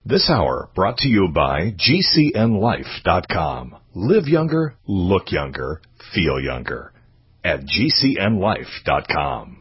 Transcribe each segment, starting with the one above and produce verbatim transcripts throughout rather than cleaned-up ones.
This hour brought to you by G C N life dot com. Live younger, look younger, feel younger at G C N life dot com.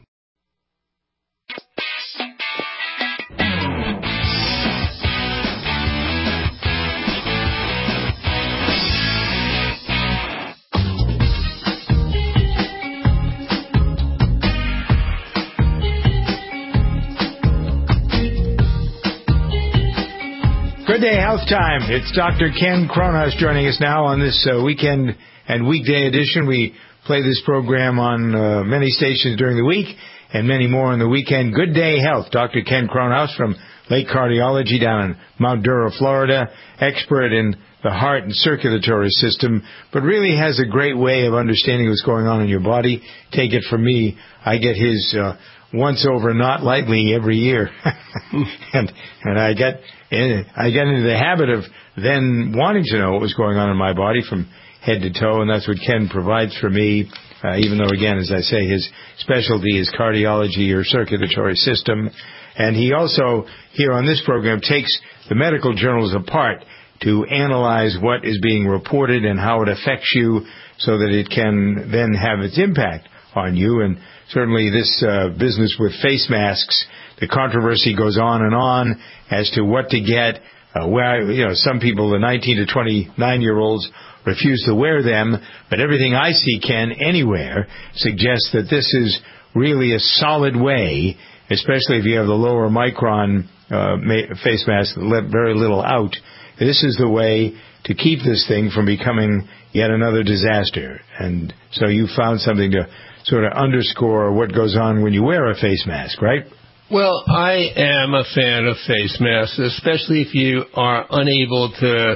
Good day, Health Time. It's Doctor Ken Cronhaus joining us now on this uh, weekend and weekday edition. We play this program on uh, many stations during the week and many more on the weekend. Good Day Health. Doctor Ken Cronhaus from Lake Cardiology down in Mount Dura, Florida, expert in the heart and circulatory system, but really has a great way of understanding what's going on in your body. Take it from me, I get his uh, once over not lightly every year. and and I get in, I get into the habit of then wanting to know what was going on in my body from head to toe, and that's what Ken provides for me, uh, even though, again, as I say, his specialty is cardiology or circulatory system. And he also, here on this program, takes the medical journals apart to analyze what is being reported and how it affects you so that it can then have its impact on you. And certainly this uh, business with face masks, the controversy goes on and on as to what to get. Uh, where, you know, some people, the nineteen to twenty-nine-year-olds, refuse to wear them, but everything I see, Ken, anywhere, suggests that this is really a solid way, especially if you have the lower micron uh, face mask that let very little out. This is the way to keep this thing from becoming yet another disaster. And so you found something to sort of underscore what goes on when you wear a face mask, right? Well, I am a fan of face masks, especially if you are unable to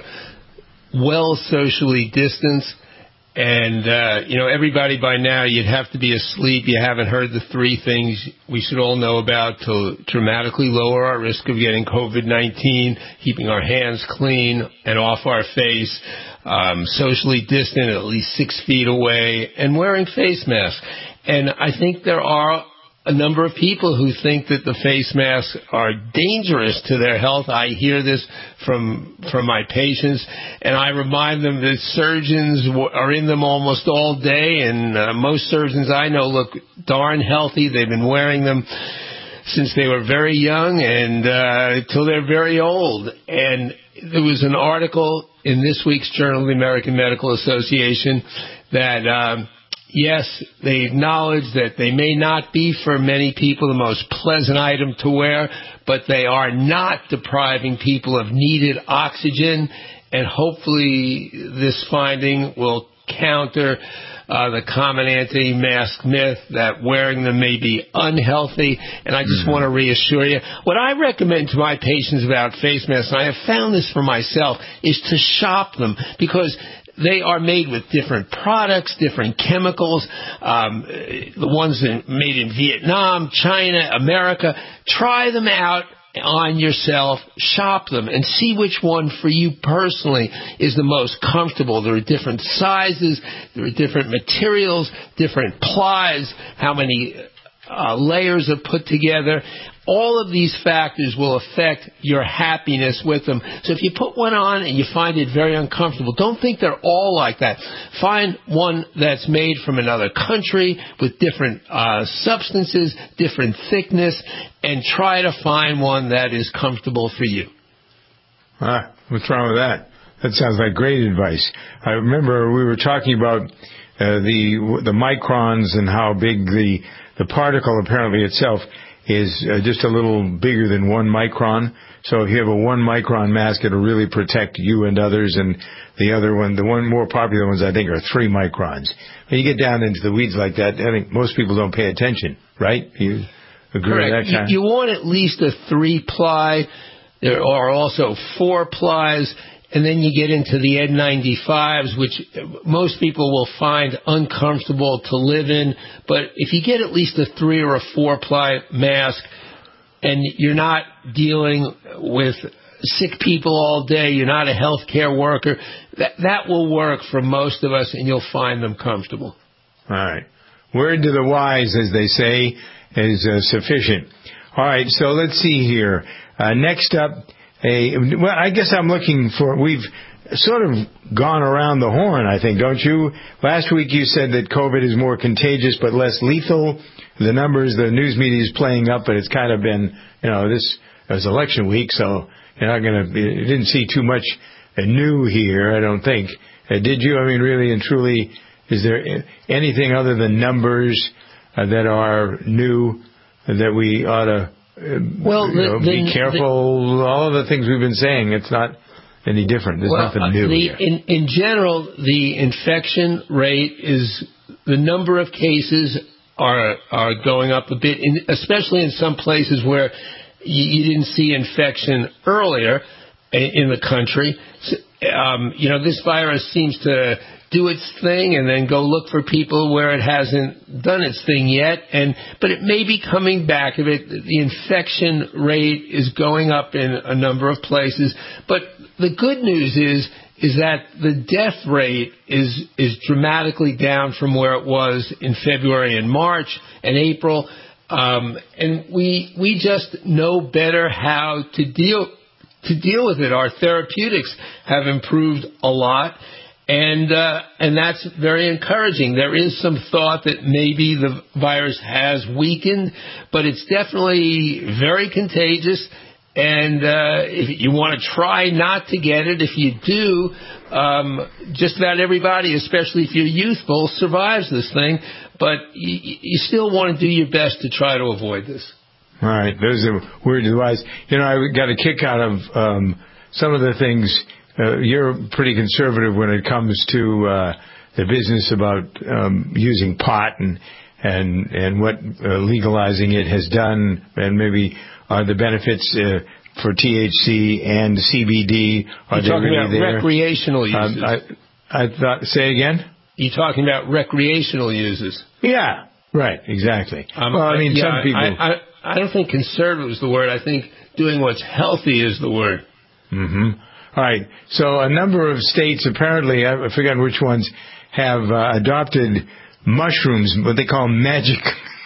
well socially distance. And, uh, you know, everybody by now, you'd have to be asleep. You haven't heard the three things we should all know about to dramatically lower our risk of getting COVID nineteen, keeping our hands clean and off our face, um, socially distant at least six feet away, and wearing face masks. And I think there are a number of people who think that the face masks are dangerous to their health. I hear this from from my patients, and I remind them that surgeons are in them almost all day, and uh, most surgeons I know look darn healthy. They've been wearing them since they were very young and uh, till they're very old. And there was an article in this week's Journal of the American Medical Association that um, yes, they acknowledge that they may not be for many people the most pleasant item to wear, but they are not depriving people of needed oxygen, and hopefully this finding will counter uh, the common anti-mask myth that wearing them may be unhealthy. And I just mm-hmm. want to reassure you, what I recommend to my patients about face masks, and I have found this for myself, is to shop them, because they are made with different products, different chemicals, um, the ones that made in Vietnam, China, America. Try them out on yourself, shop them, and see which one for you personally is the most comfortable. There are different sizes, there are different materials, different plies, how many uh, layers are put together. All of these factors will affect your happiness with them. So if you put one on and you find it very uncomfortable, don't think they're all like that. Find one that's made from another country with different uh, substances, different thickness, and try to find one that is comfortable for you. Ah, what's wrong with that? That sounds like great advice. I remember we were talking about uh, the the microns and how big the the particle apparently itself is uh, just a little bigger than one micron. So if you have a one micron mask, it'll really protect you and others. And the other one, the one more popular ones, I think, are three microns. When you get down into the weeds like that, I think most people don't pay attention, right? You agree Correct. with that kind? You, you want at least a three ply. There are also four plies. And then you get into the N ninety-fives, which most people will find uncomfortable to live in. But if you get at least a three or a four-ply mask and you're not dealing with sick people all day, you're not a healthcare worker, that, that will work for most of us, and you'll find them comfortable. All right. Word to the wise, as they say, is uh, sufficient. All right, so let's see here. Uh, next up, a, well, I guess I'm looking for, we've sort of gone around the horn, I think, don't you? Last week you said that COVID is more contagious but less lethal. The numbers, the news media is playing up, but it's kind of been, you know, this was election week, so you're not going to, you didn't see too much new here, I don't think. Uh, did you? I mean, really and truly, is there anything other than numbers uh, that are new that we ought to uh, well, you know, the, be the, careful? The, all of the things we've been saying, it's not any different. There's well, nothing new the, here. In, in general, the infection rate is, the number of cases are are going up a bit, in, especially in some places where you, you didn't see infection earlier in, in the country. So, um, you know, this virus seems to do its thing and then go look for people where it hasn't done its thing yet. And but it may be coming back. If it, the infection rate is going up in a number of places. But the good news is is that the death rate is is dramatically down from where it was in February and March and April. Um, and we we just know better how to deal to deal with it. Our therapeutics have improved a lot. And uh, and that's very encouraging. There is some thought that maybe the virus has weakened, but it's definitely very contagious. And uh, if you want to try not to get it, if you do, um, just about everybody, especially if you're youthful, survives this thing. But you, you still want to do your best to try to avoid this. All right. Those are word advice. You know, I got a kick out of um, some of the things. Uh, you're pretty conservative when it comes to uh, the business about um, using pot and and and what uh, legalizing it has done, and maybe are the benefits uh, for T H C and C B D. Are You're talking really about there? recreational uses. Um, I, I thought. Say again. You're talking about recreational uses. Yeah. Right. Exactly. Um, well, I mean, yeah, some people. I, I, I don't think conservative is the word. I think doing what's healthy is the word. Mm-hmm. All right. So a number of states, apparently, I forget which ones, have uh, adopted mushrooms, what they call magic.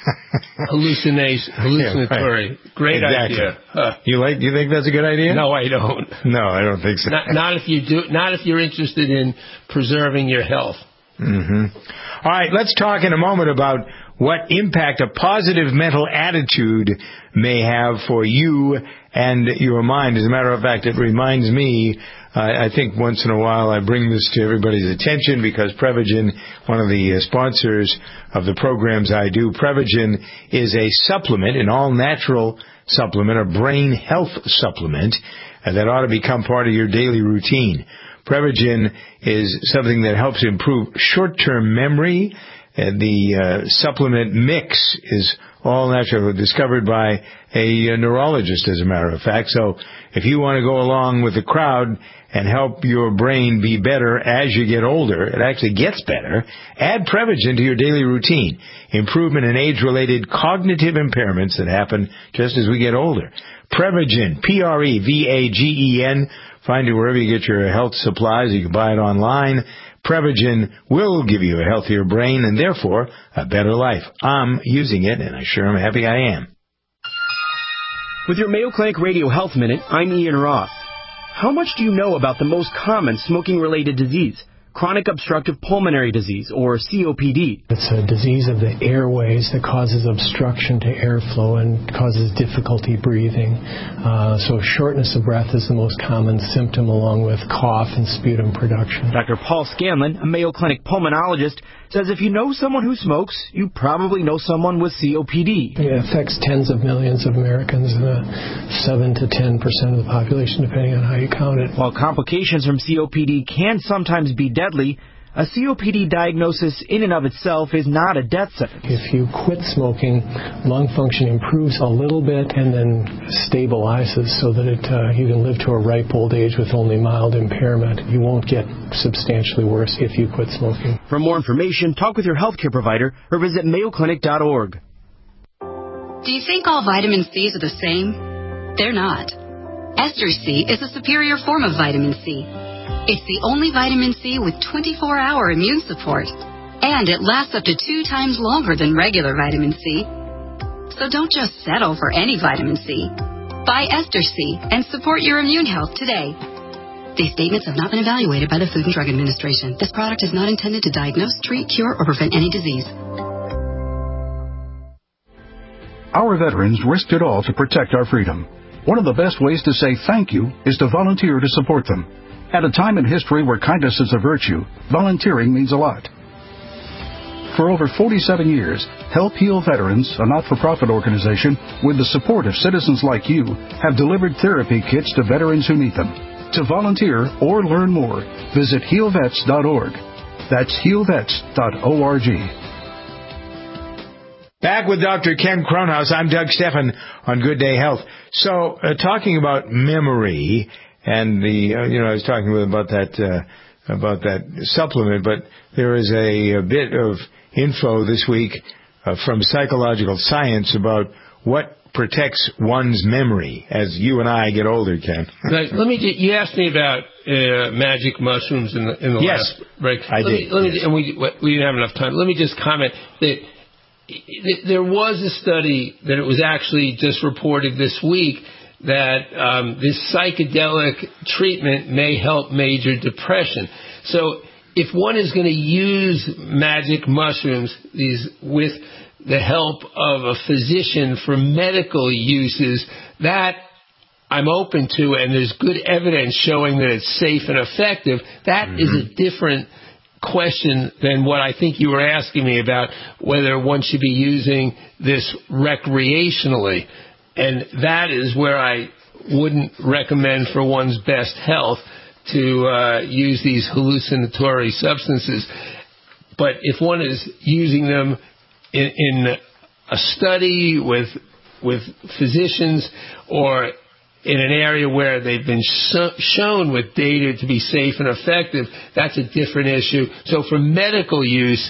Hallucination, hallucinatory. Yeah, right. Great exactly. idea. Huh. You like? You think that's a good idea? No, I don't. No, I don't think so. Not, not if you do. Not if you're interested in preserving your health. Mm-hmm. All right. Let's talk in a moment about what impact a positive mental attitude may have for you and your mind. As a matter of fact, it reminds me, uh, I think once in a while I bring this to everybody's attention because Prevagen, one of the uh, sponsors of the programs I do, Prevagen is a supplement, an all-natural supplement, a brain health supplement uh, that ought to become part of your daily routine. Prevagen is something that helps improve short-term memory. And the uh, supplement mix is all natural, discovered by a, a neurologist, as a matter of fact. So if you want to go along with the crowd and help your brain be better as you get older, it actually gets better, add Prevagen to your daily routine. Improvement in age-related cognitive impairments that happen just as we get older. Prevagen, P R E V A G E N. Find it wherever you get your health supplies. You can buy it online. Prevagen will give you a healthier brain and therefore a better life. I'm using it, and I sure am happy I am. With your Mayo Clinic Radio Health Minute, I'm Ian Roth. How much do you know about the most common smoking-related disease? Chronic obstructive pulmonary disease, or C O P D. It's a disease of the airways that causes obstruction to airflow and causes difficulty breathing. Uh, so shortness of breath is the most common symptom, along with cough and sputum production. Doctor Paul Scanlon, a Mayo Clinic pulmonologist, says if you know someone who smokes, you probably know someone with C O P D. It affects tens of millions of Americans, uh, seven to ten percent of the population, depending on how you count it. While complications from C O P D can sometimes be deadly, a C O P D diagnosis in and of itself is not a death sentence. If you quit smoking, lung function improves a little bit and then stabilizes so that it uh, you can live to a ripe old age with only mild impairment. You won't get substantially worse if you quit smoking. For more information, talk with your healthcare provider or visit mayo clinic dot org. Do you think all vitamin C's are the same? They're not. Ester C is a superior form of vitamin C. It's the only vitamin C with twenty-four hour immune support, and it lasts up to two times longer than regular vitamin C. So don't just settle for any vitamin C. Buy Ester C and support your immune health today. These statements have not been evaluated by the Food and Drug Administration. This product is not intended to diagnose, treat, cure, or prevent any disease. Our veterans risked it all to protect our freedom. One of the best ways to say thank you is to volunteer to support them. At a time in history where kindness is a virtue, volunteering means a lot. For over forty-seven years, Help Heal Veterans, a not-for-profit organization with the support of citizens like you, have delivered therapy kits to veterans who need them. To volunteer or learn more, visit heal vets dot org. That's heal vets dot org. Back with Doctor Ken Kronhaus. I'm Doug Steffen on Good Day Health. So, uh, talking about memory, and the, uh, you know, I was talking about that, uh, about that supplement, but there is a, a bit of info this week uh, from Psychological Science about what protects one's memory as you and I get older, Ken. Right. Let me. You asked me about uh, magic mushrooms in the in the yes, last break. I let did. Me, let yes. me, and we we didn't have enough time. Let me just comment that there was a study that it was actually just reported this week that um, this psychedelic treatment may help major depression. So if one is going to use magic mushrooms, these with the help of a physician for medical uses, that I'm open to, and there's good evidence showing that it's safe and effective. That mm-hmm. is a different question than what I think you were asking me about, whether one should be using this recreationally. And that is where I wouldn't recommend for one's best health to uh, use these hallucinatory substances. But if one is using them in, in a study with with physicians, or in an area where they've been so, shown with data to be safe and effective, that's a different issue. So for medical use,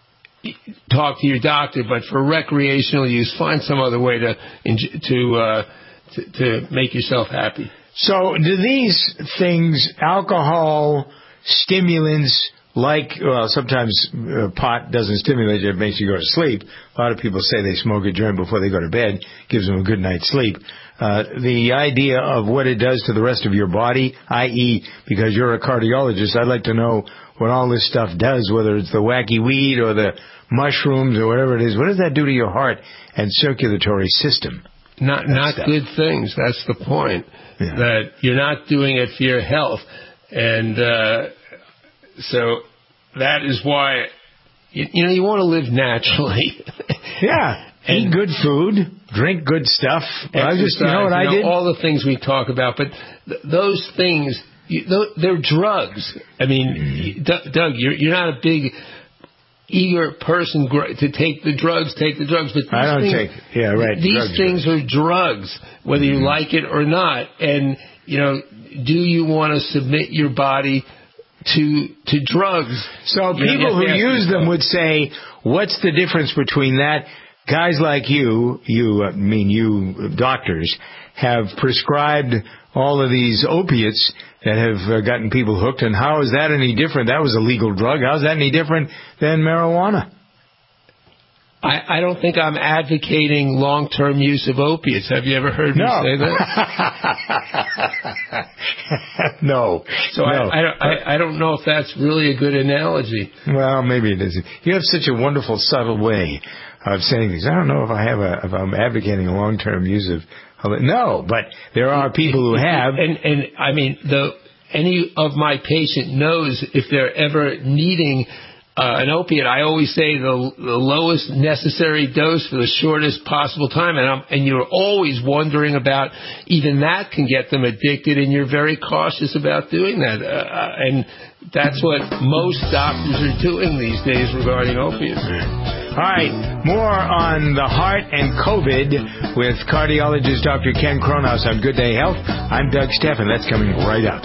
talk to your doctor, but for recreational use, find some other way to to uh, to, to make yourself happy. So do these things, alcohol, stimulants, like, well, sometimes uh, pot doesn't stimulate you, it makes you go to sleep. A lot of people say they smoke a joint before they go to bed, gives them a good night's sleep. Uh, the idea of what it does to the rest of your body, that is, because you're a cardiologist, I'd like to know what all this stuff does, whether it's the wacky weed or the mushrooms or whatever it is. What does that do to your heart and circulatory system? Not not stuff. Good things. That's the point. Yeah. That you're not doing it for your health. And uh, so that is why, you, you know, you want to live naturally. Yeah. And eat good food, drink good stuff. I just, you know what I you know, did? All the things we talk about, but th- those things, you, th- they're drugs. I mean, mm-hmm. D- Doug, you're, you're not a big, eager person gr- to take the drugs, take the drugs. But these I don't things, take, yeah, right. These drugs, things drugs. are drugs, whether you mm-hmm. like it or not. And, you know, do you want to submit your body to to drugs? So you people who use them would say, what's the difference between that? Guys like you, you, I uh, mean you doctors, have prescribed all of these opiates that have uh, gotten people hooked, and how is that any different? That was a legal drug. How is that any different than marijuana? I, I don't think I'm advocating long-term use of opiates. Have you ever heard me no. say that? no. So no. I, I, I, I don't know if that's really a good analogy. Well, maybe it isn't. You have such a wonderful, subtle way of saying things. I don't know if I have a, if I'm advocating a long-term use of, no, but there are people who have. And, and I mean, the, any of my patient knows if they're ever needing Uh, an opiate, I always say the, the lowest necessary dose for the shortest possible time, and, I'm, and you're always wondering about even that can get them addicted, and you're very cautious about doing that. Uh, and that's what most doctors are doing these days regarding opiates. All right, more on the heart and COVID with cardiologist Doctor Ken Kronhaus on Good Day Health. I'm Doug Steffen. That's coming right up.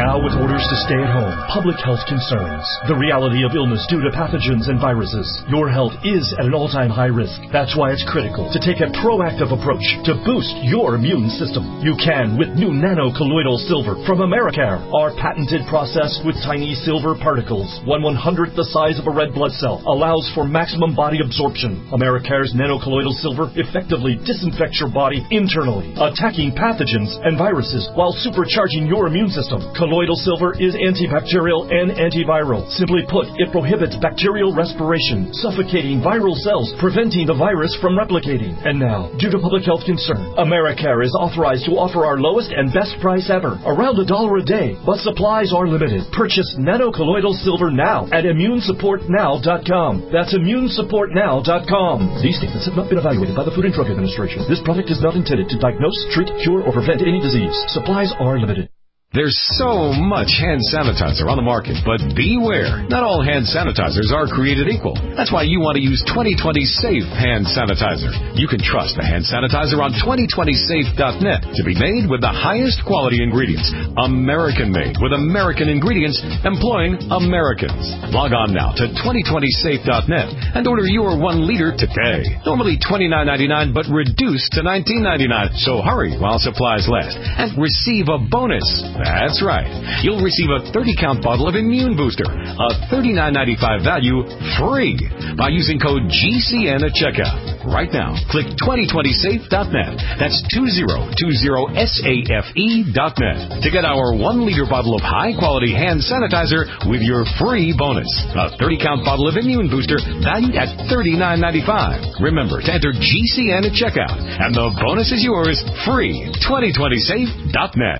Now with orders to stay at home, public health concerns, the reality of illness due to pathogens and viruses, your health is at an all-time high risk. That's why it's critical to take a proactive approach to boost your immune system. You can with new nano-colloidal silver from Americare. Our patented process with tiny silver particles, one one-hundredth the size of a red blood cell, allows for maximum body absorption. Americare's nano-colloidal silver effectively disinfects your body internally, attacking pathogens and viruses while supercharging your immune system. Colloidal silver is antibacterial and antiviral. Simply put, it prohibits bacterial respiration, suffocating viral cells, preventing the virus from replicating. And now, due to public health concern, Americare is authorized to offer our lowest and best price ever, around a dollar a day, but supplies are limited. Purchase nano-colloidal silver now at immune support now dot com. That's immune support now dot com. These statements have not been evaluated by the Food and Drug Administration. This product is not intended to diagnose, treat, cure, or prevent any disease. Supplies are limited. There's so much hand sanitizer on the market, but beware. Not all hand sanitizers are created equal. That's why you want to use twenty twenty Safe Hand Sanitizer. You can trust the hand sanitizer on twenty twenty safe dot net to be made with the highest quality ingredients. American-made with American ingredients employing Americans. Log on now to twenty twenty safe dot net and order your one liter today. Normally twenty-nine ninety-nine, but reduced to nineteen ninety-nine. So hurry while supplies last and receive a bonus. That's right. You'll receive a thirty count bottle of Immune Booster, a thirty-nine ninety-five value, free by using code G C N at checkout. Right now, click twenty twenty safe dot net. That's twenty twenty safe dot net to get our one liter bottle of high-quality hand sanitizer with your free bonus. A thirty count bottle of Immune Booster valued at thirty-nine ninety-five. Remember to enter G C N at checkout, and the bonus is yours free. twenty twenty safe dot net.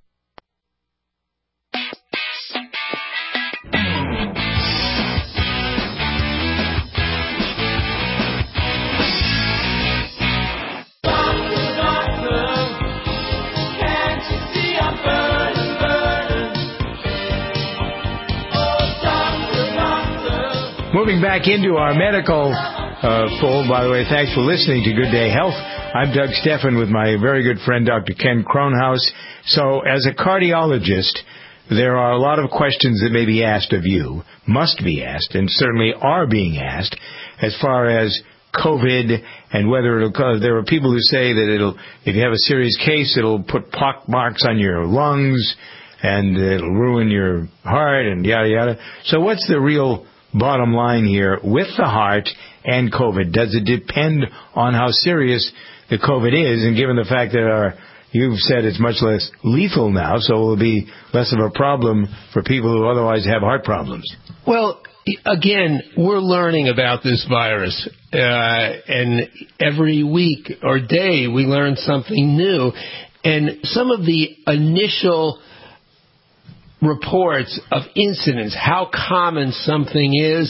Moving back into our medical uh, fold, by the way, thanks for listening to Good Day Health. I'm Doug Steffen with my very good friend, Doctor Ken Kronhaus. So, as a cardiologist, there are a lot of questions that may be asked of you, must be asked, and certainly are being asked, as far as COVID and whether it'll cause. There are people who say that it'll, if you have a serious case, it'll put pock marks on your lungs and it'll ruin your heart and yada yada. So, what's the real bottom line here with the heart and COVID? Does it depend on how serious the COVID is? And given the fact that our, you've said it's much less lethal now, so it will be less of a problem for people who otherwise have heart problems. Well, again, we're learning about this virus, uh, and every week or day we learn something new. And some of the initial reports of incidents, how common something is,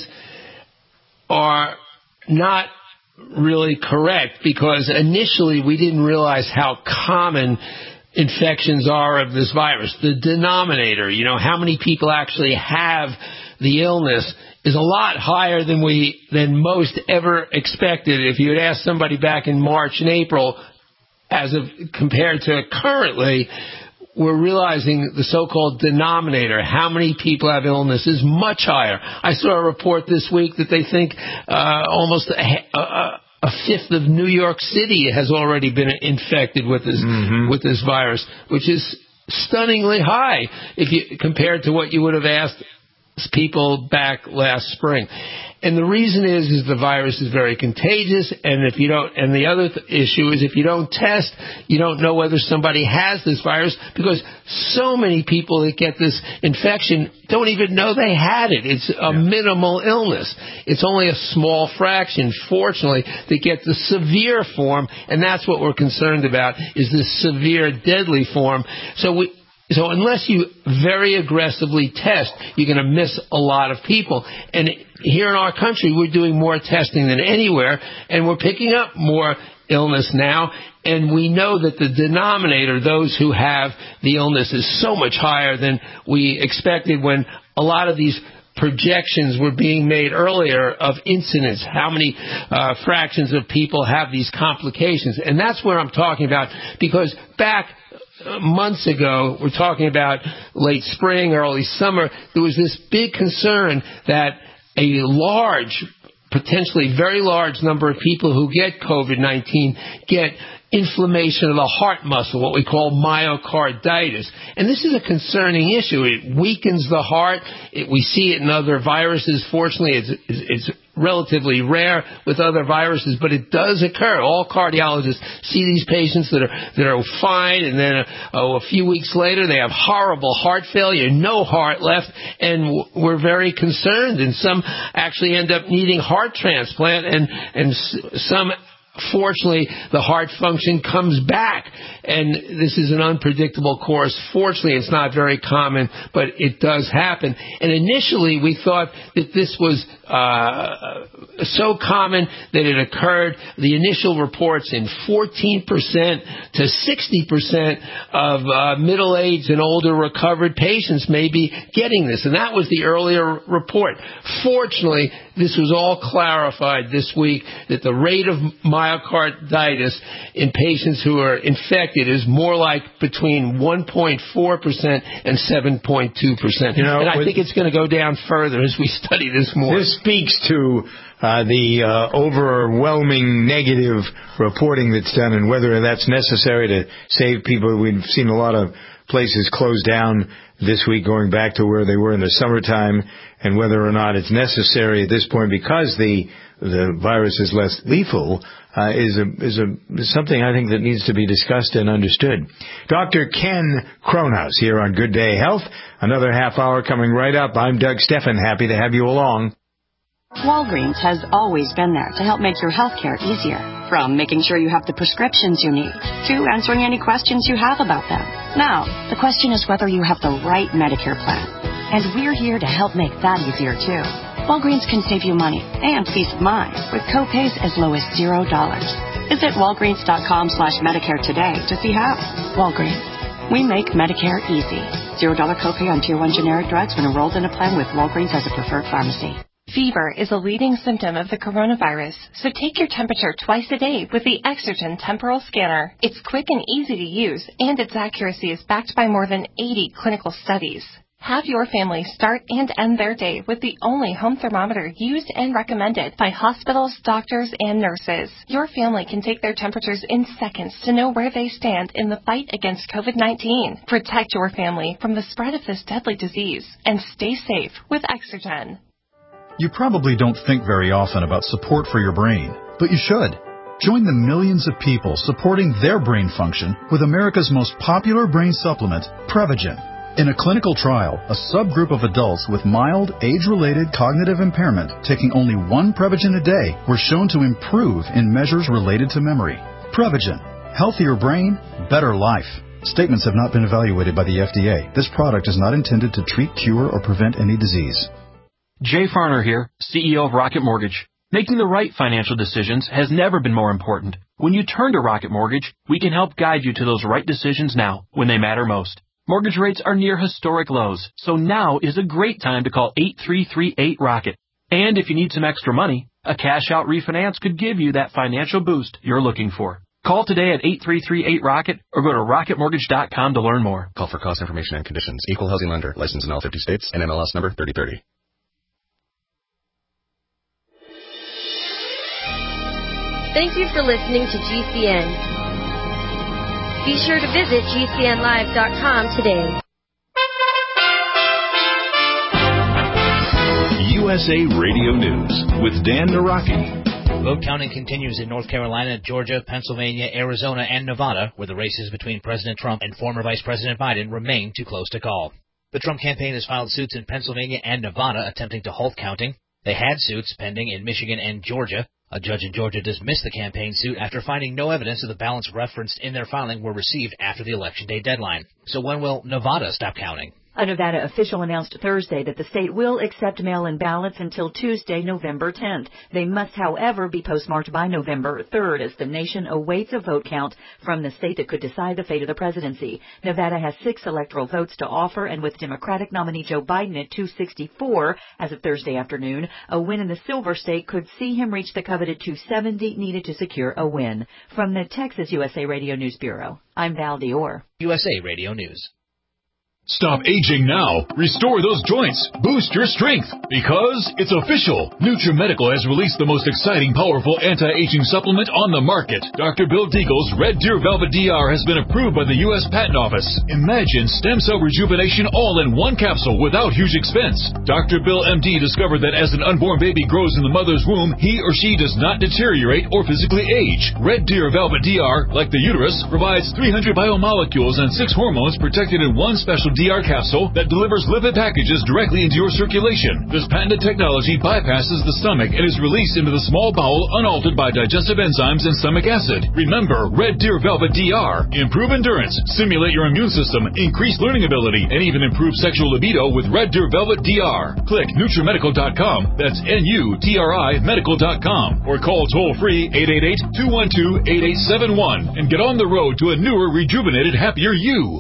are not really correct, because initially we didn't realize how common infections are of this virus. The denominator, you know, how many people actually have the illness, is a lot higher than we than most ever expected. If you had asked somebody back in March and April, as of compared to currently, we're realizing the so-called denominator, how many people have illness, is much higher. I saw a report this week that they think uh, almost a, a, a fifth of New York City has already been infected with this mm-hmm. with this virus, which is stunningly high if you compared to what you would have asked people back last spring. And the reason is, is the virus is very contagious, and if you don't, and the other th- issue is if you don't test, you don't know whether somebody has this virus, because so many people that get this infection don't even know they had it. It's a yeah. minimal illness. It's only a small fraction, fortunately, that get the severe form, and that's what we're concerned about, is this severe, deadly form. So we, So unless you very aggressively test, you're going to miss a lot of people. And here in our country, we're doing more testing than anywhere, and we're picking up more illness now. And we know that the denominator, those who have the illness, is so much higher than we expected when a lot of these projections were being made earlier of incidents, how many uh, fractions of people have these complications. And that's what I'm talking about, because back months ago, we're talking about late spring, early summer, there was this big concern that a large, potentially very large number of people who get COVID nineteen get inflammation of the heart muscle, what we call myocarditis. And this is a concerning issue. It weakens the heart. It, we see it in other viruses. Fortunately, it's, it's relatively rare with other viruses, but it does occur. All cardiologists see these patients that are that are fine, and then oh, a few weeks later they have horrible heart failure, no heart left, and we're very concerned. And some actually end up needing heart transplant, and and some, fortunately, the heart function comes back, and this is an unpredictable course. Fortunately, it's not very common, but it does happen. And initially, we thought that this was uh, so common that it occurred. The initial reports in fourteen percent to sixty percent of uh, middle-aged and older recovered patients may be getting this, and that was the earlier report. Fortunately, this was all clarified this week, that the rate of myocarditis in patients who are infected is more like between one point four percent and seven point two percent. You know, and I think it's going to go down further as we study this more. This speaks to uh, the uh, overwhelming negative reporting that's done, and whether that's necessary to save people. We've seen a lot of places close down this week, going back to where they were in the summertime, and whether or not it's necessary at this point, because the the virus is less lethal, uh, is a is a is something I think that needs to be discussed and understood. Doctor Ken Kronhaus here on Good Day Health. Another half hour coming right up. I'm Doug Steffen. Happy to have you along. Walgreens has always been there to help make your health care easier. From making sure you have the prescriptions you need to answering any questions you have about them. Now, the question is whether you have the right Medicare plan. And we're here to help make that easier, too. Walgreens can save you money and peace of mind with copays as low as zero dollars. Visit walgreens.com slash Medicare today to see how. Walgreens. We make Medicare easy. Zero dollar copay on Tier one generic drugs when enrolled in a plan with Walgreens as a preferred pharmacy. Fever is a leading symptom of the coronavirus, so take your temperature twice a day with the Exergen Temporal Scanner. It's quick and easy to use, and its accuracy is backed by more than eighty clinical studies. Have your family start and end their day with the only home thermometer used and recommended by hospitals, doctors, and nurses. Your family can take their temperatures in seconds to know where they stand in the fight against COVID nineteen. Protect your family from the spread of this deadly disease, and stay safe with Exergen. You probably don't think very often about support for your brain, but you should. Join the millions of people supporting their brain function with America's most popular brain supplement, Prevagen. In a clinical trial, a subgroup of adults with mild, age-related cognitive impairment taking only one Prevagen a day were shown to improve in measures related to memory. Prevagen. Healthier brain, better life. Statements have not been evaluated by the F D A. This product is not intended to treat, cure, or prevent any disease. Jay Farner here, C E O of Rocket Mortgage. Making the right financial decisions has never been more important. When you turn to Rocket Mortgage, we can help guide you to those right decisions now, when they matter most. Mortgage rates are near historic lows, so now is a great time to call eight three three eight ROCKET. And if you need some extra money, a cash-out refinance could give you that financial boost you're looking for. Call today at eight three three eight ROCKET or go to rocket mortgage dot com to learn more. Call for cost information and conditions. Equal housing lender. Licensed in all fifty states and N M L S number thirty thirty. Thank you for listening to G C N. Be sure to visit G C N live dot com today. U S A Radio News with Dan Naraki. Vote counting continues in North Carolina, Georgia, Pennsylvania, Arizona, and Nevada, where the races between President Trump and former Vice President Biden remain too close to call. The Trump campaign has filed suits in Pennsylvania and Nevada attempting to halt counting. They had suits pending in Michigan and Georgia. A judge in Georgia dismissed the campaign suit after finding no evidence of the ballots referenced in their filing were received after the Election Day deadline. So when will Nevada stop counting? A Nevada official announced Thursday that the state will accept mail-in ballots until Tuesday, November tenth. They must, however, be postmarked by November third as the nation awaits a vote count from the state that could decide the fate of the presidency. Nevada has six electoral votes to offer, and with Democratic nominee Joe Biden at two sixty-four as of Thursday afternoon, a win in the Silver State could see him reach the coveted two seventy needed to secure a win. From the Texas U S A Radio News Bureau, I'm Val Dior. U S A Radio News. Stop aging now. Restore those joints. Boost your strength. Because it's official. NutriMedical has released the most exciting, powerful anti-aging supplement on the market. Doctor Bill Deagle's Red Deer Velvet D R has been approved by the U S Patent Office. Imagine stem cell rejuvenation all in one capsule without huge expense. Doctor Bill M D discovered that as an unborn baby grows in the mother's womb, he or she does not deteriorate or physically age. Red Deer Velvet D R, like the uterus, provides three hundred biomolecules and six hormones protected in one special D R capsule that delivers lipid packages directly into your circulation. This patented technology bypasses the stomach and is released into the small bowel unaltered by digestive enzymes and stomach acid. Remember, Red Deer Velvet D R. Improve endurance, stimulate your immune system, increase learning ability, and even improve sexual libido with Red Deer Velvet D R. Click NutriMedical dot com, that's N U T R I medical dot com, or call toll-free eight eight eight, two one two, eight eight seven one and get on the road to a newer, rejuvenated, happier you.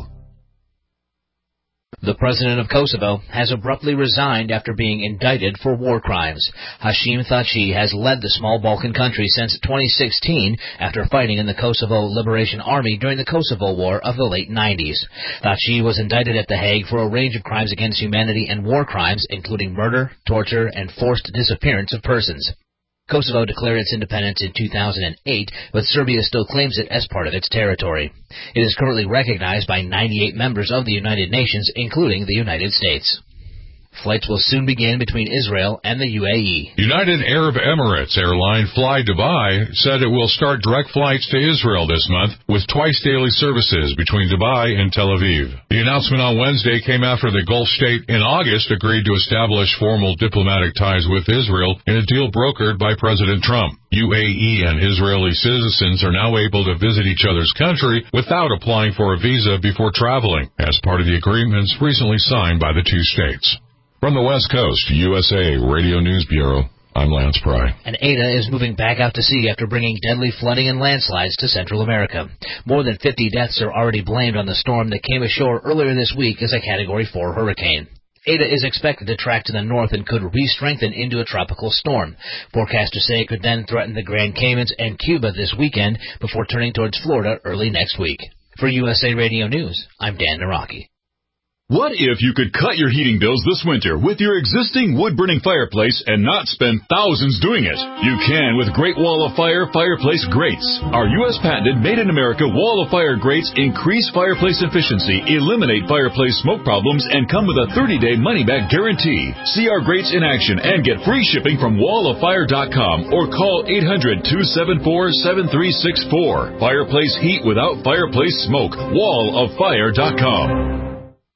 The president of Kosovo has abruptly resigned after being indicted for war crimes. Hashim Thaçi has led the small Balkan country since twenty sixteen after fighting in the Kosovo Liberation Army during the Kosovo War of the late nineties. Thaçi was indicted at The Hague for a range of crimes against humanity and war crimes, including murder, torture, and forced disappearance of persons. Kosovo declared its independence in two thousand eight, but Serbia still claims it as part of its territory. It is currently recognized by ninety-eight members of the United Nations, including the United States. Flights will soon begin between Israel and the U A E. United Arab Emirates airline Fly Dubai said it will start direct flights to Israel this month with twice-daily services between Dubai and Tel Aviv. The announcement on Wednesday came after the Gulf state in August agreed to establish formal diplomatic ties with Israel in a deal brokered by President Trump. U A E and Israeli citizens are now able to visit each other's country without applying for a visa before traveling, as part of the agreements recently signed by the two states. From the West Coast, U S A Radio News Bureau, I'm Lance Pry. And Eta is moving back out to sea after bringing deadly flooding and landslides to Central America. More than fifty deaths are already blamed on the storm that came ashore earlier this week as a Category four hurricane. Eta is expected to track to the north and could re-strengthen into a tropical storm. Forecasters say it could then threaten the Grand Caymans and Cuba this weekend before turning towards Florida early next week. For U S A Radio News, I'm Dan Naraki. What if you could cut your heating bills this winter with your existing wood-burning fireplace and not spend thousands doing it? You can with Great Wall of Fire fireplace grates. Our U S patented made-in-America Wall of Fire grates increase fireplace efficiency, eliminate fireplace smoke problems, and come with a thirty-day money-back guarantee. See our grates in action and get free shipping from wall of fire dot com or call eight hundred, two seven four, seven three six four. Fireplace heat without fireplace smoke. wall of fire dot com.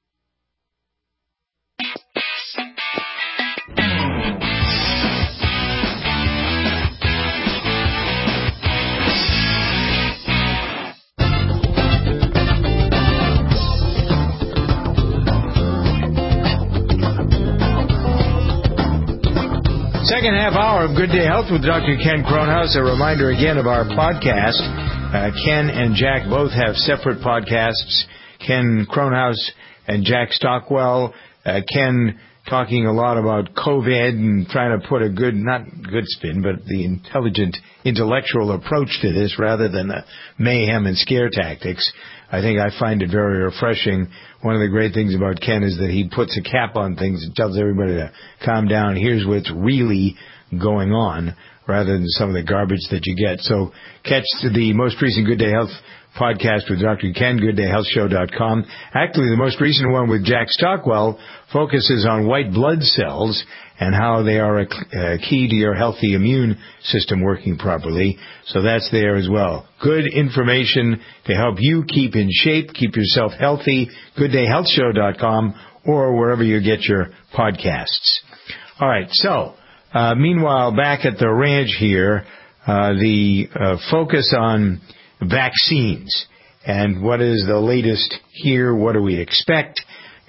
Second half hour of Good Day Health with Doctor Ken Kronhaus. A reminder again of our podcast. Uh, Ken and Jack both have separate podcasts. Ken Kronhaus and Jack Stockwell. Uh, Ken talking a lot about COVID and trying to put a good, not good spin, but the intelligent, intellectual approach to this rather than the mayhem and scare tactics. I think I find it very refreshing. One of the great things about Ken is that he puts a cap on things and tells everybody to calm down. Here's what's really going on, rather than some of the garbage that you get. So catch the most recent Good Day Health podcast with Doctor Ken, good day health show dot com. Actually, the most recent one with Jack Stockwell focuses on white blood cells and how they are a, a key to your healthy immune system working properly. So that's there as well. Good information to help you keep in shape, keep yourself healthy. good day health show dot com or wherever you get your podcasts. All right, so uh, meanwhile, back at the ranch here, uh, the uh, focus on vaccines and what is the latest here, what do we expect,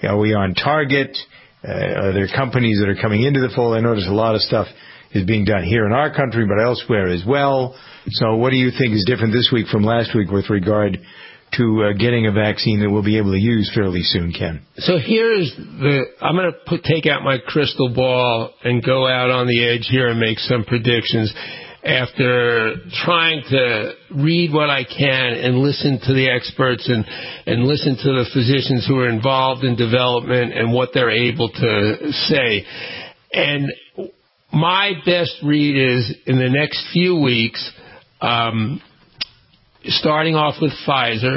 Are we on target? Uh, are there companies that are coming into the fold? I notice a lot of stuff is being done here in our country, but elsewhere as well. So what do you think is different this week from last week with regard to uh, getting a vaccine that we'll be able to use fairly soon, Ken? So here's the, I'm going to put, take out my crystal ball and go out on the edge here and make some predictions. After trying to read what I can and listen to the experts and, and listen to the physicians who are involved in development and what they're able to say. And my best read is in the next few weeks, um, starting off with Pfizer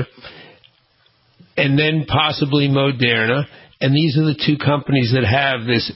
and then possibly Moderna. And these are the two companies that have this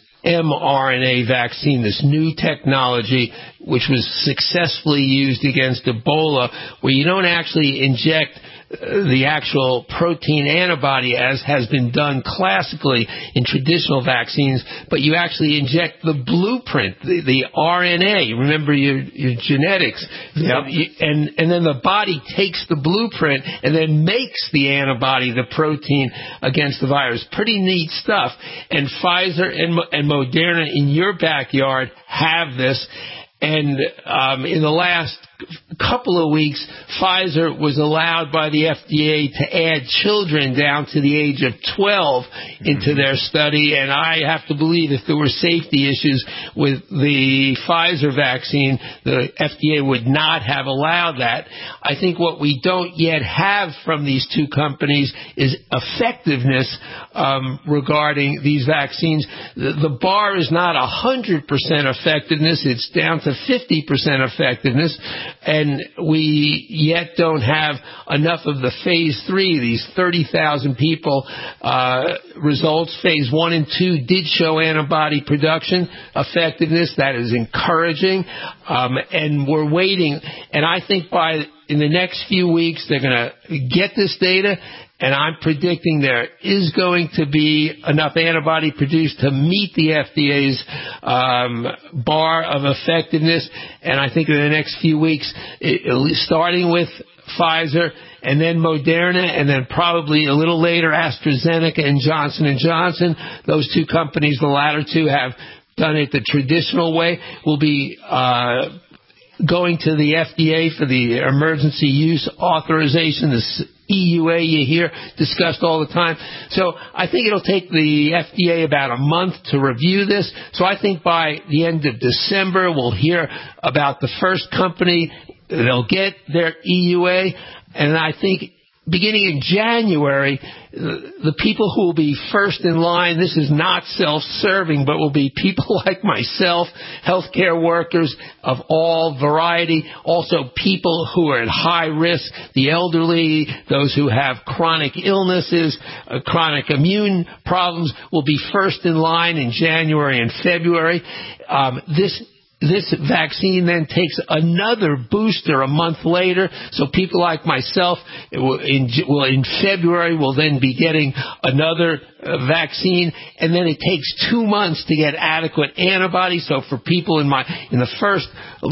mRNA vaccine, this new technology, which was successfully used against Ebola, where you don't actually inject the actual protein antibody as has been done classically in traditional vaccines, but you actually inject the blueprint, the, the R N A. Remember your, your genetics. Yep. And, and then the body takes the blueprint and then makes the antibody, the protein against the virus. Pretty neat stuff. And Pfizer and, and Moderna in your backyard have this. And um, in the last couple of weeks, Pfizer was allowed by the F D A to add children down to the age of twelve into their study. And I have to believe if there were safety issues with the Pfizer vaccine, the F D A would not have allowed that. I think what we don't yet have from these two companies is effectiveness um, regarding these vaccines. The, the bar is not one hundred percent effectiveness. It's down to fifty percent effectiveness. And we yet don't have enough of the phase three, these thirty thousand people uh, results. Phase one and two did show antibody production effectiveness. That is encouraging. Um, and we're waiting. And I think by in the next few weeks, they're going to get this data. And I'm predicting there is going to be enough antibody produced to meet the F D A's um, bar of effectiveness. And I think in the next few weeks, it, starting with Pfizer and then Moderna and then probably a little later AstraZeneca and Johnson and Johnson, those two companies, the latter two, have done it the traditional way, will be uh, going to the F D A for the emergency use authorization, the E U A you hear discussed all the time. So I think it'll take the F D A about a month to review this. So I think by the end of December, we'll hear about the first company. They'll get their E U A. And I think beginning in January, the people who will be first in line, this is not self-serving, but will be people like myself, healthcare workers of all variety, also people who are at high risk, the elderly, those who have chronic illnesses, uh, chronic immune problems, will be first in line in January and February. Um, this This vaccine then takes another booster a month later, so people like myself it will in, will in February will then be getting another uh, vaccine, and then it takes two months to get adequate antibodies. So for people in my in the first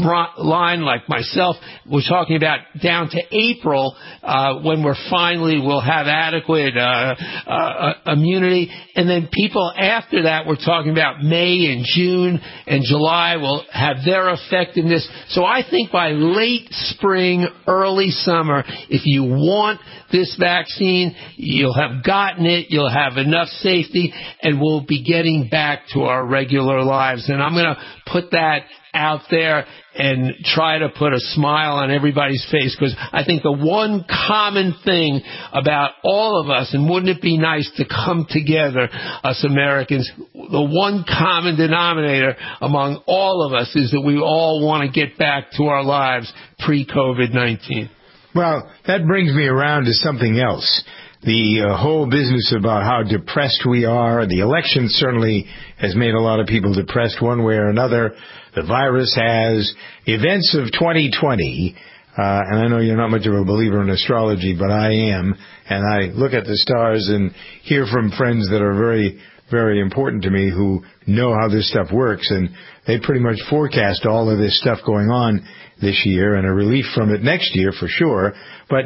line like myself, we're talking about down to April uh, when we're finally will have adequate uh, uh, immunity, and then people after that we're talking about May and June and July will have their effectiveness. So I think by late spring, early summer, if you want this vaccine, you'll have gotten it, you'll have enough safety, and we'll be getting back to our regular lives. And I'm going to put that out there and try to put a smile on everybody's face, because I think the one common thing about all of us, and wouldn't it be nice to come together, us Americans, the one common denominator among all of us is that we all want to get back to our lives pre-COVID nineteen. Well, that brings me around to something else. The uh, whole business about how depressed we are. The election certainly has made a lot of people depressed one way or another. The virus has. Events of twenty twenty, uh, and I know you're not much of a believer in astrology, but I am, and I look at the stars and hear from friends that are very, very important to me who know how this stuff works, and they pretty much forecast all of this stuff going on this year and a relief from it next year for sure. But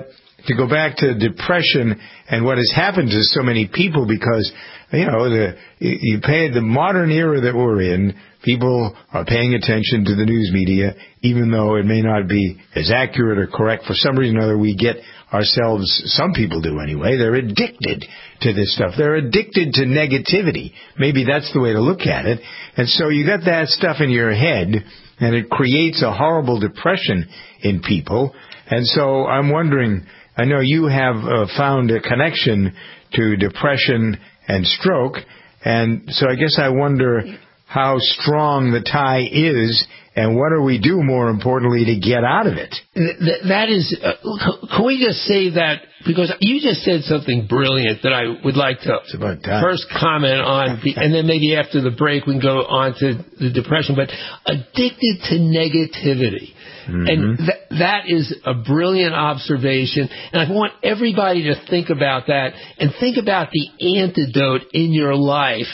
to go back to depression and what has happened to so many people because, you know, the, you pay the modern era that we're in, people are paying attention to the news media, even though it may not be as accurate or correct. For some reason or other, we get ourselves, some people do anyway, they're addicted to this stuff. They're addicted to negativity. Maybe that's the way to look at it. And so you got that stuff in your head, and it creates a horrible depression in people. And so I'm wondering, I know you have uh, found a connection to depression and stroke, and so I guess I wonder how strong the tie is, and what do we do, more importantly, to get out of it? That is, uh, can we just say that, because you just said something brilliant that I would like to first comment on, and then maybe after the break we can go on to the depression, but addicted to negativity. Mm-hmm. And th- that is a brilliant observation, and I want everybody to think about that and think about the antidote in your life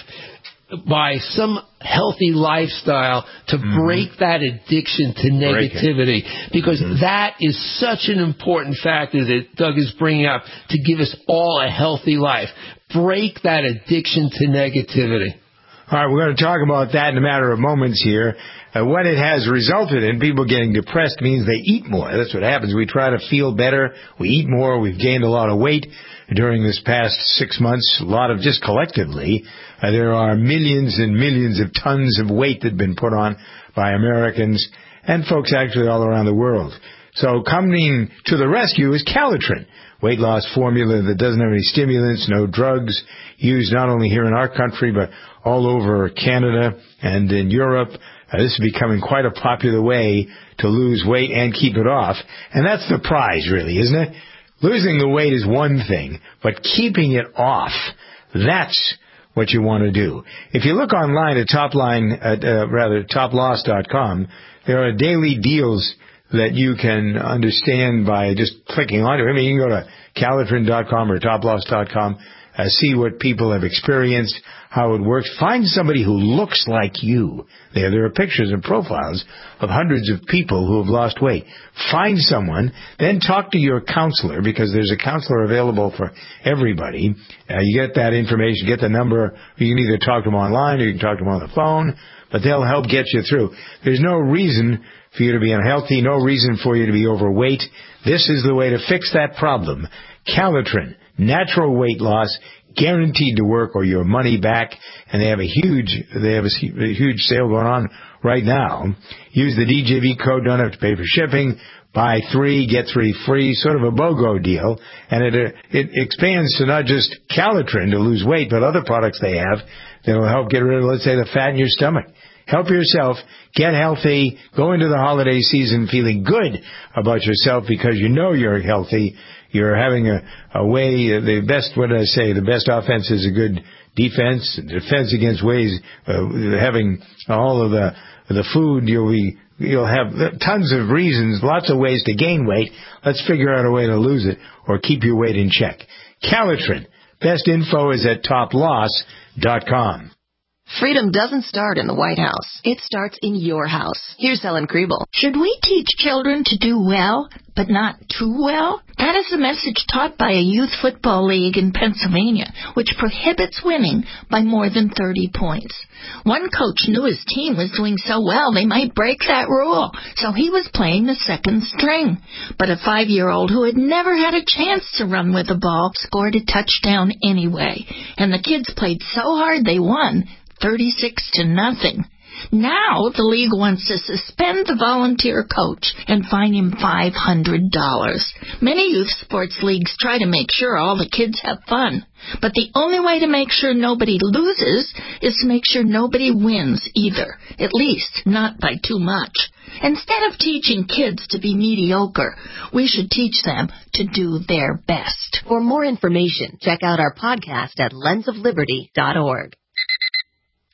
by some healthy lifestyle to mm-hmm. break that addiction to negativity, because mm-hmm. that is such an important factor that Doug is bringing up to give us all a healthy life. Break that addiction to negativity. All right, we're going to talk about that in a matter of moments here. Uh, what it has resulted in, people getting depressed, means they eat more. That's what happens. We try to feel better. We eat more. We've gained a lot of weight during this past six months, a lot of just collectively. Uh, there are millions and millions of tons of weight that have been put on by Americans and folks actually all around the world. So coming to the rescue is Calitrin, weight loss formula that doesn't have any stimulants, no drugs, used not only here in our country but all over Canada and in Europe. Uh, this is becoming quite a popular way to lose weight and keep it off. And that's the prize, really, isn't it? Losing the weight is one thing, but keeping it off, that's what you want to do. If you look online at Topline, at, uh, rather, top loss dot com, there are daily deals that you can understand by just clicking on it. I mean, you can go to Calitrin dot com or top loss dot com, uh, see what people have experienced, how it works. Find somebody who looks like you. There, there are pictures and profiles of hundreds of people who have lost weight. Find someone, then talk to your counselor, because there's a counselor available for everybody. Uh, you get that information, get the number. You can either talk to them online or you can talk to them on the phone, but they'll help get you through. There's no reason for you to be unhealthy, no reason for you to be overweight. This is the way to fix that problem. Calitrin, natural weight loss, guaranteed to work or your money back, and they have a huge they have a, a huge sale going on right now. Use the D J V code, don't have to pay for shipping. Buy three, get three free, sort of a BOGO deal, and it uh, it expands to not just Calitrin to lose weight, but other products they have that will help get rid of, let's say, the fat in your stomach. Help yourself, get healthy, go into the holiday season feeling good about yourself because you know you're healthy. You're having a, a way, uh, the best, what did I say, the best offense is a good defense. Defense against ways, uh, having all of the the food, you'll be, you'll have tons of reasons, lots of ways to gain weight. Let's figure out a way to lose it or keep your weight in check. Calitrin. Best info is at top loss dot com. Freedom doesn't start in the White House. It starts in your house. Here's Ellen Kriebel. Should we teach children to do well, but not too well? That is a message taught by a youth football league in Pennsylvania, which prohibits winning by more than thirty points. One coach knew his team was doing so well they might break that rule, so he was playing the second string. But a five-year-old who had never had a chance to run with the ball scored a touchdown anyway, and the kids played so hard they won, thirty-six to nothing. Now the league wants to suspend the volunteer coach and fine him five hundred dollars. Many youth sports leagues try to make sure all the kids have fun, but the only way to make sure nobody loses is to make sure nobody wins either, at least not by too much. Instead of teaching kids to be mediocre, we should teach them to do their best. For more information, check out our podcast at lens of liberty dot org.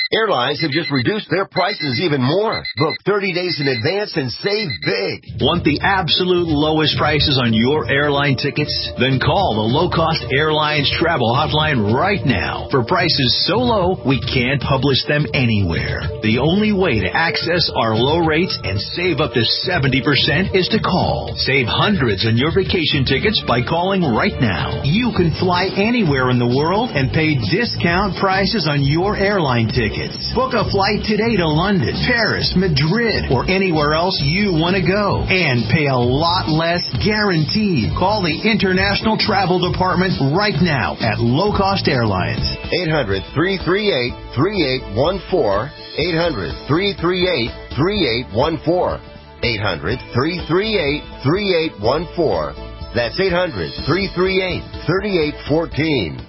Airlines have just reduced their prices even more. Book thirty days in advance and save big. Want the absolute lowest prices on your airline tickets? Then call the Low Cost Airlines Travel Hotline right now. For prices so low, we can't publish them anywhere. The only way to access our low rates and save up to seventy percent is to call. Save hundreds on your vacation tickets by calling right now. You can fly anywhere in the world and pay discount prices on your airline tickets. Book a flight today to London, Paris, Madrid, or anywhere else you want to go. And pay a lot less guaranteed. Call the International Travel Department right now at Low Cost Airlines. eight hundred, three three eight, three eight one four. eight hundred, three three eight, three eight one four. eight hundred, three three eight, three eight one four. That's eight hundred, three three eight, three eight one four.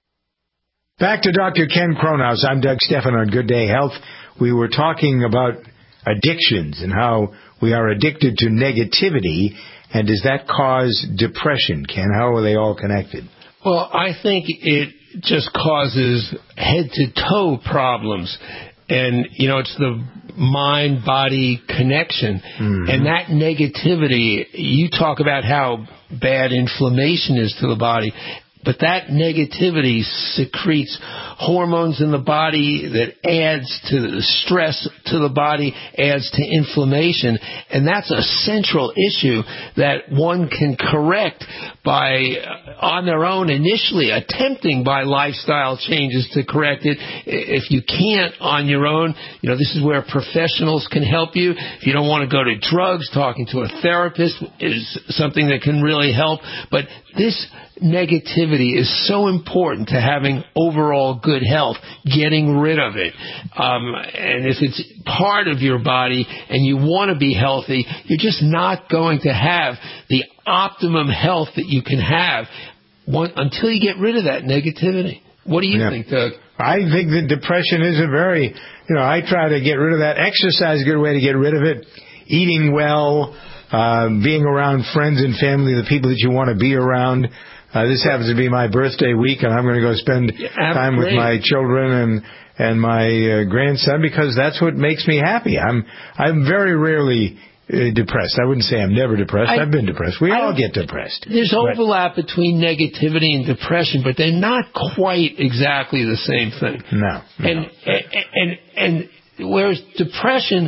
Back to Doctor Ken Kronhaus. I'm Doug Stephan on Good Day Health. We were talking about addictions and how we are addicted to negativity, and does that cause depression, Ken? How are they all connected? Well, I think it just causes head-to-toe problems. And, you know, it's the mind-body connection. Mm-hmm. And that negativity, you talk about how bad inflammation is to the body. But that negativity secretes hormones in the body that adds to the stress to the body, adds to inflammation. And that's a central issue that one can correct by, uh, on their own initially, attempting by lifestyle changes to correct it. If you can't on your own, you know, this is where professionals can help you. If you don't want to go to drugs, talking to a therapist is something that can really help. But this negativity is so important to having overall good health, getting rid of it. Um, and if it's part of your body and you want to be healthy, you're just not going to have the optimum health that you can have one, until you get rid of that negativity. What do you yeah. think, Doug? I think that depression is a very, you know, I try to get rid of that. Exercise is a good way to get rid of it. Eating well, uh, being around friends and family, the people that you want to be around. Uh, this happens to be my birthday week, and I'm going to go spend yeah, time great. with my children and and my uh, grandson, because that's what makes me happy. I'm I'm very rarely uh, depressed. I wouldn't say I'm never depressed. I, I've been depressed. We I all get depressed. There's overlap but, between negativity and depression, but they're not quite exactly the same thing. No. no. And, and and and whereas depression,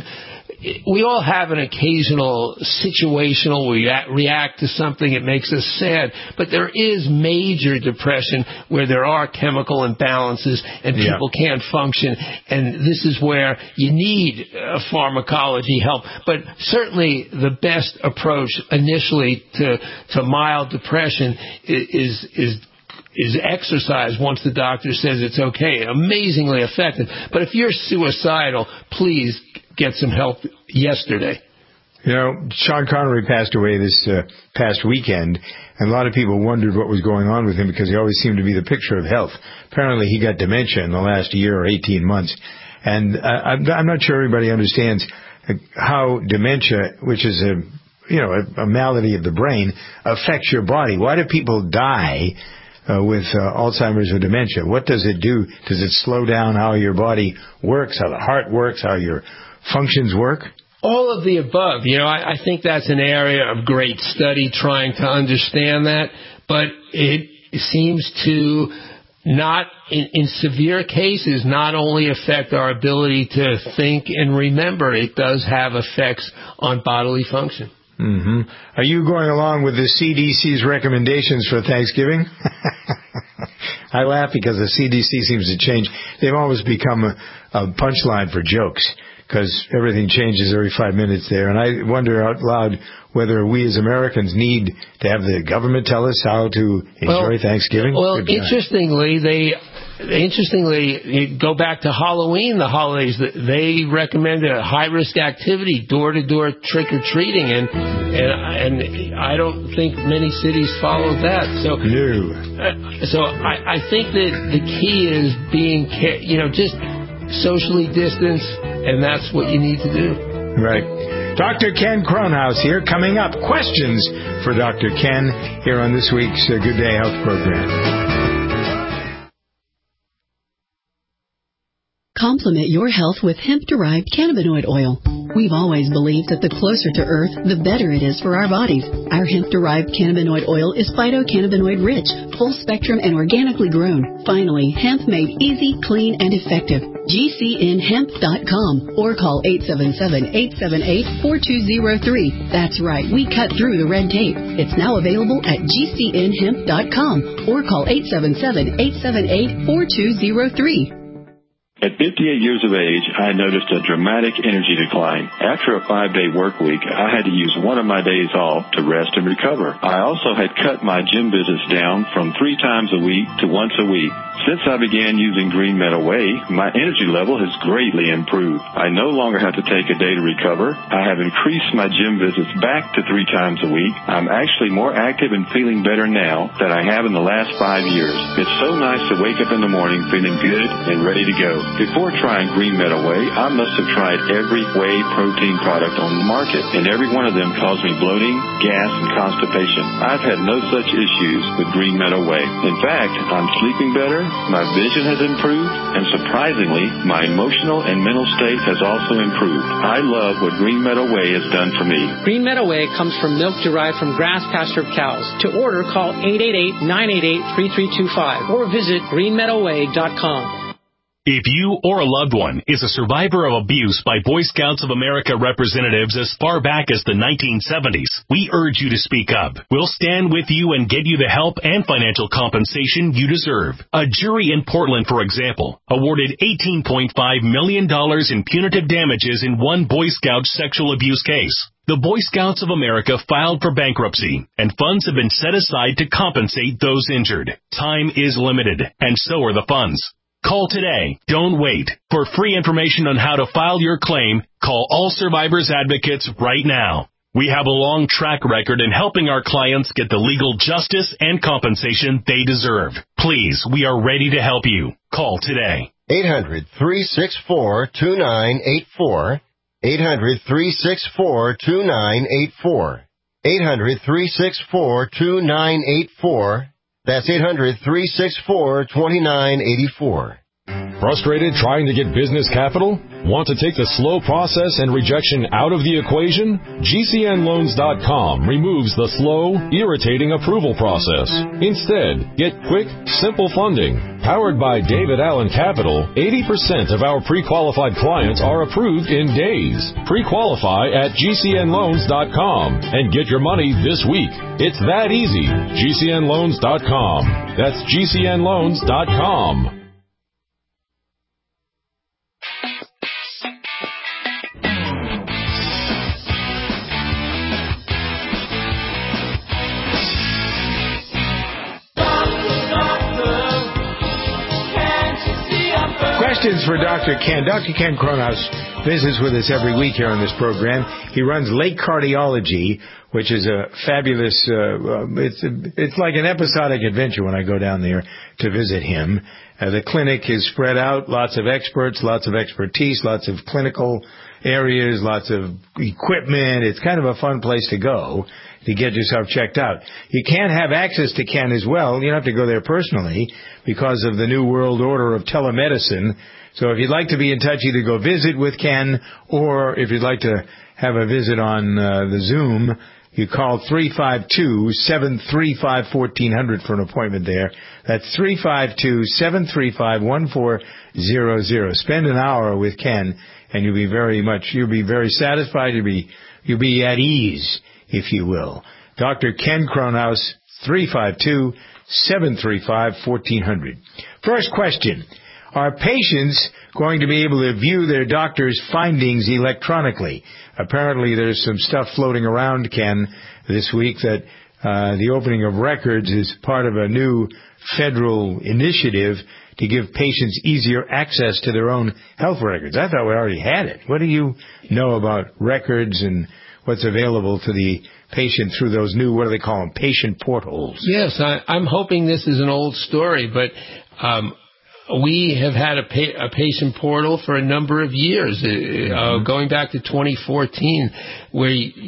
we all have an occasional situational, we react to something, it makes us sad, but there is major depression where there are chemical imbalances and people yeah. can't function, and this is where you need uh, pharmacology help. But certainly the best approach initially to, to mild depression is is is exercise once the doctor says it's okay. Amazingly effective. But if you're suicidal, please get some help yesterday. You know, Sean Connery passed away this uh, past weekend, and a lot of people wondered what was going on with him because he always seemed to be the picture of health. Apparently he got dementia in the last year or eighteen months. And uh, I'm, I'm not sure everybody understands how dementia, which is a, you know, a, a malady of the brain, affects your body. Why do people die Uh, with uh, Alzheimer's or dementia? What does it do? Does it slow down how your body works, how the heart works, how your functions work? All of the above. You know, I, I think that's an area of great study trying to understand that, but it seems to not, in, in severe cases, not only affect our ability to think and remember, it does have effects on bodily function. Mm-hmm. Are you going along with the C D C's recommendations for Thanksgiving? I laugh because the C D C seems to change. They've always become a, a punchline for jokes because everything changes every five minutes there. And I wonder out loud whether we as Americans need to have the government tell us how to enjoy well, Thanksgiving. Well, interestingly, they... Interestingly, you go back to Halloween, the holidays, they recommend a high-risk activity, door-to-door trick-or-treating, and, and and I don't think many cities follow that. So, no. Uh, so I, I think that the key is being, you know, just socially distanced, and that's what you need to do. Right. Doctor Ken Kronhaus here. Coming up, questions for Doctor Ken here on this week's uh, Good Day Health program. Complement your health with hemp-derived cannabinoid oil. We've always believed that the closer to Earth, the better it is for our bodies. Our hemp-derived cannabinoid oil is phytocannabinoid-rich, full-spectrum, and organically grown. Finally, hemp made easy, clean, and effective. G C N hemp dot com or call eight seven seven, eight seven eight, four two zero three. That's right, we cut through the red tape. It's now available at G C N hemp dot com or call eight seven seven, eight seven eight, four two zero three. At fifty-eight years of age, I noticed a dramatic energy decline. After a five-day work week, I had to use one of my days off to rest and recover. I also had cut my gym visits down from three times a week to once a week. Since I began using Green Meadow Whey, my energy level has greatly improved. I no longer have to take a day to recover. I have increased my gym visits back to three times a week. I'm actually more active and feeling better now than I have in the last five years. It's so nice to wake up in the morning feeling good and ready to go. Before trying Green Meadow Whey, I must have tried every whey protein product on the market, and every one of them caused me bloating, gas, and constipation. I've had no such issues with Green Meadow Whey. In fact, I'm sleeping better, my vision has improved, and surprisingly, my emotional and mental state has also improved. I love what Green Meadow Whey has done for me. Green Meadow Whey comes from milk derived from grass-pastured cows. To order, call eight eight eight, nine eight eight, three three two five or visit green meadow way dot com. If you or a loved one is a survivor of abuse by Boy Scouts of America representatives as far back as the nineteen seventies, we urge you to speak up. We'll stand with you and get you the help and financial compensation you deserve. A jury in Portland, for example, awarded eighteen point five million dollars in punitive damages in one Boy Scout sexual abuse case. The Boy Scouts of America filed for bankruptcy, and funds have been set aside to compensate those injured. Time is limited, and so are the funds. Call today. Don't wait. For free information on how to file your claim, call All Survivors Advocates right now. We have a long track record in helping our clients get the legal justice and compensation they deserve. Please, we are ready to help you. Call today. eight hundred, three six four, two nine eight four. eight hundred, three six four, two nine eight four. eight hundred, three six four, two nine eight four. That's eight hundred, three six four, two nine eight four. Frustrated trying to get business capital? Want to take the slow process and rejection out of the equation? G C N loans dot com removes the slow, irritating approval process. Instead, get quick, simple funding. Powered by David Allen Capital, eighty percent of our pre-qualified clients are approved in days. Pre-qualify at G C N loans dot com and get your money this week. It's that easy. G C N loans dot com. That's G C N loans dot com. Questions for Doctor Ken. Doctor Ken Kronos visits with us every week here on this program. He runs Lake Cardiology, which is a fabulous, uh, it's it's like an episodic adventure when I go down there to visit him. Uh, the clinic is spread out, lots of experts, lots of expertise, lots of clinical areas, lots of equipment. It's kind of a fun place to go to get yourself checked out. You can have access to Ken as well. You don't have to go there personally because of the new world order of telemedicine. So if you'd like to be in touch, either go visit with Ken, or if you'd like to have a visit on uh, the Zoom, you call three five two, seven three five, one four zero zero for an appointment there. That's three five two, seven three five, one four zero zero. Spend an hour with Ken, and you'll be very much, you'll be very satisfied. You'll be, you'll be at ease, if you will. Doctor Ken Kronos, three five two, seven three five, one four zero zero. First question. Are patients going to be able to view their doctor's findings electronically? Apparently there's some stuff floating around, Ken, this week that uh, the opening of records is part of a new federal initiative to give patients easier access to their own health records. I thought we already had it. What do you know about records and what's available to the patient through those new, what do they call them, patient portals? Yes, I, I'm hoping this is an old story, but um, we have had a, pa- a patient portal for a number of years, uh, mm-hmm. uh, going back to twenty fourteen, where you,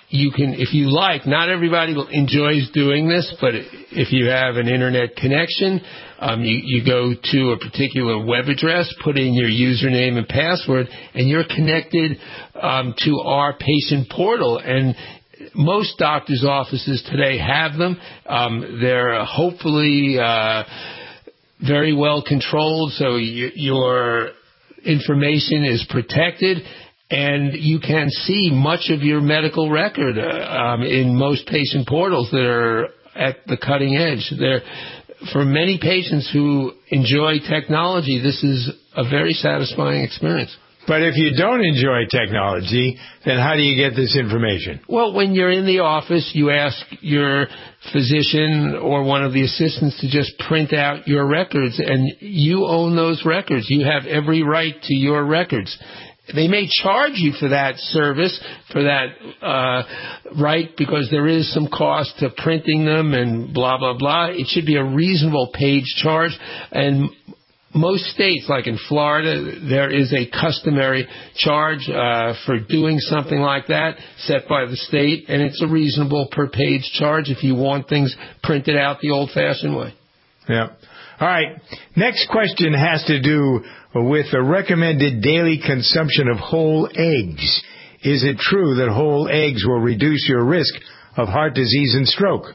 you can, if you like, not everybody enjoys doing this, but if you have an internet connection, um, you, you go to a particular web address, put in your username and password, and you're connected um, to our patient portal. And most doctors' offices today have them. Um, they're hopefully uh, very well controlled, so you, your information is protected. And you can see much of your medical record uh, um, in most patient portals that are at the cutting edge. They're, for many patients who enjoy technology, this is a very satisfying experience. But if you don't enjoy technology, then how do you get this information? Well, when you're in the office, you ask your physician or one of the assistants to just print out your records, and you own those records. You have every right to your records. They may charge you for that service, for that uh, right, because there is some cost to printing them and blah, blah, blah. It should be a reasonable page charge. And most states, like in Florida, there is a customary charge uh, for doing something like that set by the state, and it's a reasonable per-page charge if you want things printed out the old-fashioned way. Yeah. All right. Next question has to do with the recommended daily consumption of whole eggs. Is it true that whole eggs will reduce your risk of heart disease and stroke?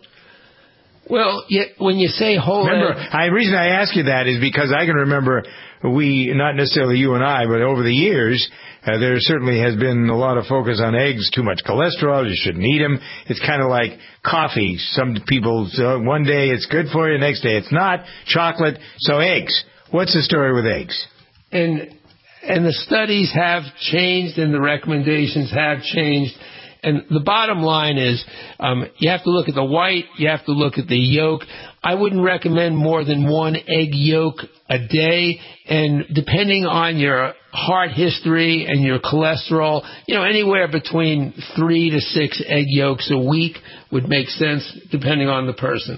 Well, yeah, when you say whole remember, egg... the reason I ask you that is because I can remember we, not necessarily you and I, but over the years, uh, there certainly has been a lot of focus on eggs, too much cholesterol, you shouldn't eat them. It's kind of like coffee. Some people, uh, one day it's good for you, next day it's not. Chocolate, so eggs. What's the story with eggs? And and the studies have changed and the recommendations have changed. And the bottom line is um, you have to look at the white, you have to look at the yolk. I wouldn't recommend more than one egg yolk a day. And depending on your heart history and your cholesterol, you know, anywhere between three to six egg yolks a week would make sense depending on the person.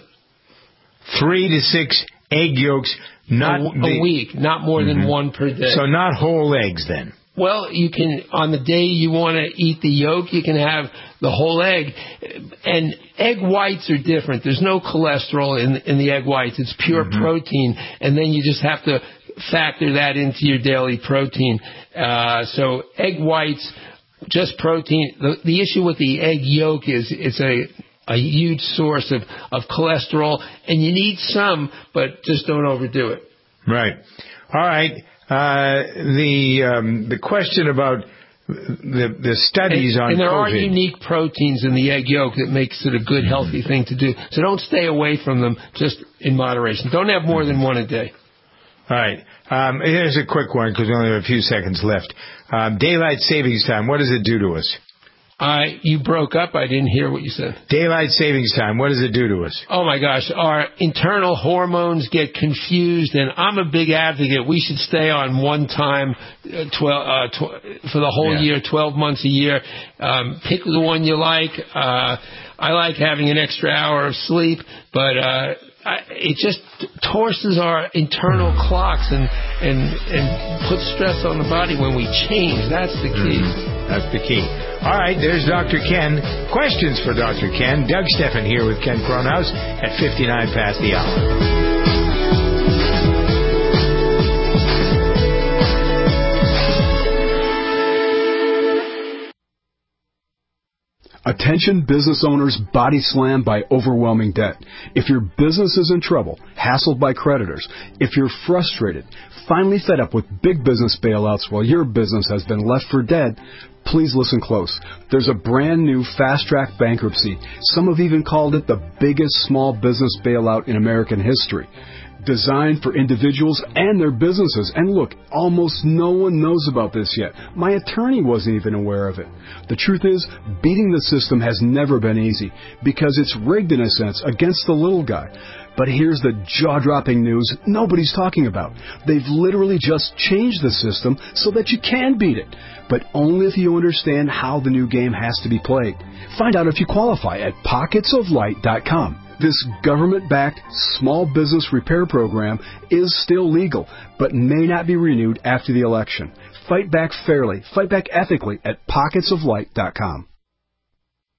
Three to six egg yolks, not a, the, a week, not more than mm-hmm. one per day. So not whole eggs then? Well, you can, on the day you want to eat the yolk, you can have the whole egg. And egg whites are different. There's no cholesterol in, in the egg whites. It's pure mm-hmm. protein. And then you just have to factor that into your daily protein. Uh, so egg whites, just protein. The, the issue with the egg yolk is it's a, a huge source of, of cholesterol. And you need some, but just don't overdo it. Right. All right. Uh, the um, the question about the the studies and, on and there COVID. are unique proteins in the egg yolk that makes it a good, healthy thing to do. So don't stay away from them, just in moderation. Don't have more than one a day. All right. Um, here's a quick one because we only have a few seconds left. Um, daylight savings time. What does it do to us? Uh, you broke up. I didn't hear what you said. Daylight savings time. What does it do to us? Oh, my gosh. Our internal hormones get confused, and I'm a big advocate. We should stay on one time uh, twelve, uh, tw- for the whole yeah. year, twelve months a year. Um, pick the one you like. Uh, I like having an extra hour of sleep, but uh, I, it just torses our internal clocks and, and, and puts stress on the body when we change. That's the key. Mm-hmm. That's the key. All right, there's Doctor Ken. Questions for Doctor Ken. Doug Steffen here with Ken Kronhaus at fifty-nine past the hour. Attention business owners body slammed by overwhelming debt. If your business is in trouble, hassled by creditors, if you're frustrated, finally fed up with big business bailouts while your business has been left for dead, please listen close. There's a brand new fast-track bankruptcy. Some have even called it the biggest small business bailout in American history. Designed for individuals and their businesses. And look, almost no one knows about this yet. My attorney wasn't even aware of it. The truth is, beating the system has never been easy because it's rigged in a sense against the little guy. But here's the jaw-dropping news nobody's talking about. They've literally just changed the system so that you can beat it, but only if you understand how the new game has to be played. Find out if you qualify at pockets of light dot com. This government-backed small business repair program is still legal, but may not be renewed after the election. Fight back fairly, fight back ethically at pockets of light dot com.